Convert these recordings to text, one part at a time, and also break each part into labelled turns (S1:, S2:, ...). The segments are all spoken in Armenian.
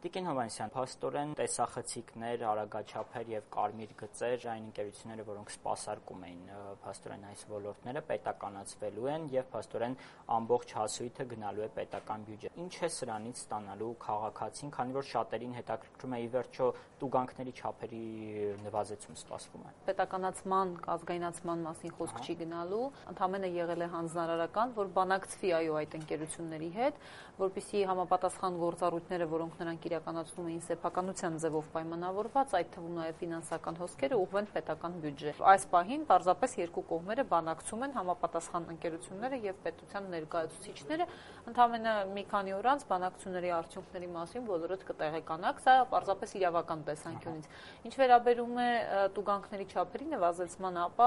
S1: Տիկին Հովհաննիսյան, փաստորեն տեսախցիկներ, արագաչափեր եւ կարմիր գծեր, այն ընկերությունները, որոնք սպասարկում էին փաստորեն այս ոլորտները, պետականացվելու են եւ փաստորեն ամբողջ հասույթը գնալու է պետական բյուջե։ Ինչ է սրանից ստանալու քաղաքացին, քանի որ շատերին հետաքրքրում է ի վերջո տուգանքների չափերի նվազեցում սպասվում է։
S2: Պետականացման, ազգայնացման մասին խոսք չի գնալու, ընդհանրապես եղել է հանձնարարական, որ բանակցվի այո այդ ընկերությունների հետ, որպեսզի համապատասխան գործառույթները, որոնք նրանք իրականացնում էին սեփականության ձևով պայմանավորված, այդ թվում նաև ֆինանսական հոսքերը ուղղվեն պետական բյուջե։ Այս պահին պարզապես երկու կողմերը բանակցում են համապատասխան ընկերությունները եւ պետության ներկայացուցիչները, ընդհանրապես մի քանի օր անց բանակցությունների արդյունքների մասին բոլորդ կտեղեկանաք, սա պարզապես իրավական տեսանկյունից։ Ինչ վերաբերում է տուգանքների չափերի նվազեցմանը, ապա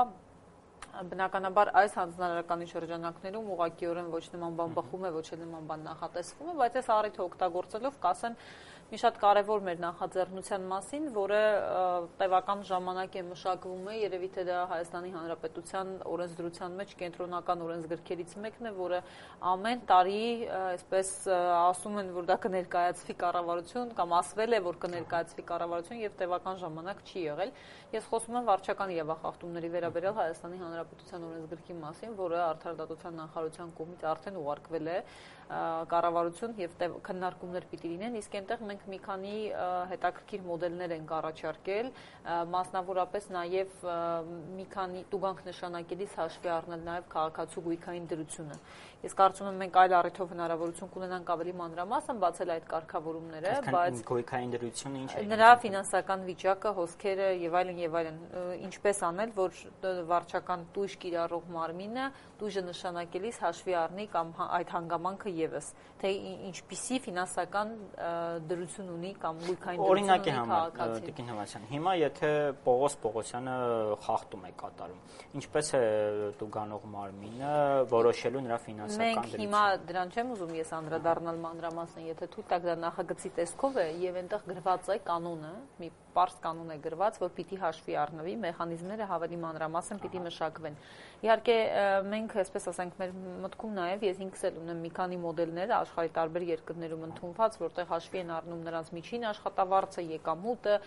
S2: բնականաբար այս հանձնարարականի շրջանակներում ուղղակիորեն ոչ նման բան բխում է, ոչ էլ նման բան նախատեսվում է, բայց այս առիթը օգտագործելով կասեմ մի շատ կարևոր մեր նախաձեռնության մասին, որը տևական ժամանակ է մշակվում է, երևի թե դա Հայաստանի Հանրապետության օրենսդրության մեջ կենտրոնական օրենսգրքերից մեկն է, որը ամեն տարի, այսպես ասում են, որ դա կներկայացվի կառավարություն կամ ասվել է, որ կներկայացվի կառավարություն եւ տևական ժամանակ չի եղել։ Ես խոսում եմ վարչական իրավախախտումների վերաբերյալ Հայաստանի Հանրապետության օրենսգրքի մասին, որը Արդարադատության նախարարության կողմից արդեն ուղարկվել է կառավարություն եւ քննարկումներ պիտի լինեն, իսկ այնտեղ մենք մի քանի հետաքրքիր մոդելներ ենք առաջարկել, մասնավորապես նաեւ մի քանի տուգանք նշանակելիս հաշվի առնել նաեւ քաղաքացու գույքային դրությունը։ Ես կարծում եմ մենք այլ առիթով հնարավորություն կունենանք ավելի մանրամասն բացել այդ կարգավորումները, բայց
S1: գույքային դրությունը ինչ է։
S2: Նրա ֆինանսական վիճակը, հոսքերը եւ այլն, ինչպես անել, որ վարչական տույժ կիրառող մարմինը տույժը նշանակելիս հաշվի առնի կամ այդ հանգամանքը եւս, թե ինչպիսի ֆինանսական դրություն ունի կամ գույքային դրություն ունի քաղաքացին։
S1: Տիկին Հովհաննիսյան, հիմա եթե Պողոս Պողոսյանը խախտում է կատարում, ինչպես է տուգանող մարմինը որոշելու նրա ֆինանսական դրությունը։
S2: Մենք հիմա դրան չեմ ուզում ես անդրադառնալ մանրամասն, եթե թույլ տաք դա նախագծի տեսքով է եւ այնտեղ գրված է կանոնը, մի պարզ կանոն է գրված, որ պիտի հաշվի առնվի, մեխանիզմները ավելի մանրամասն պիտի մշակվեն։ Իհարկե մենք, այսպես ասենք, մեր մտքում նաև ես ինքս էլ ունեմ մի քանի մոդելներ աշխարհի տարբեր երկրներում ընդունված, որտեղ հաշվի են առնում նրանց միջին աշխատավարձը, եկամուտը,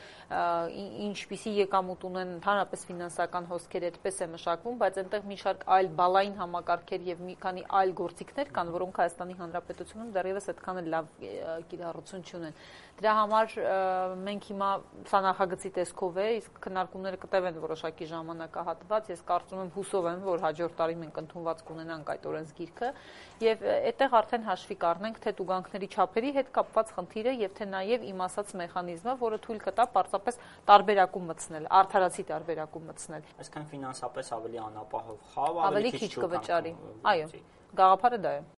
S2: ինչպիսի եկամուտ ունեն, ընդհանրապես ֆինանսական հոսքերը այդպես է մշակվում, բայց այնտեղ մի շարք այլ բալային համակարգեր եւ մի քանի այլ գործիքներ կան, որոնք Հայաստանի Հանրապետությունում դեռևս այդքան էլ լավ կիրառություն չունեն։ Դրա համար մենք հիմա սա նախագծի տեսքով է, իսկ քննարկումները կտևեն որոշակի ժամանակահատված, ես կարծում եմ հուսով եմ, որ հաջորդ տարի մենք ընդունված կունենանք այդ օրենսգիրքը եւ այդտեղ արդեն հաշվի կառնենք թե տուգանքների չափերի հետ կապված խնդիրը եւ թե նաեւ իմ ասած մեխանիզմը, որը թույլ կտա պարզապես տարբերակում մտցնել, արդարացի տարբերակում մտցնել։
S1: Այսինքն ֆինանսապես ավելի անապահով խավ,
S2: ավելի քիչ կվճարի։ Այո, գաղափարը դա է։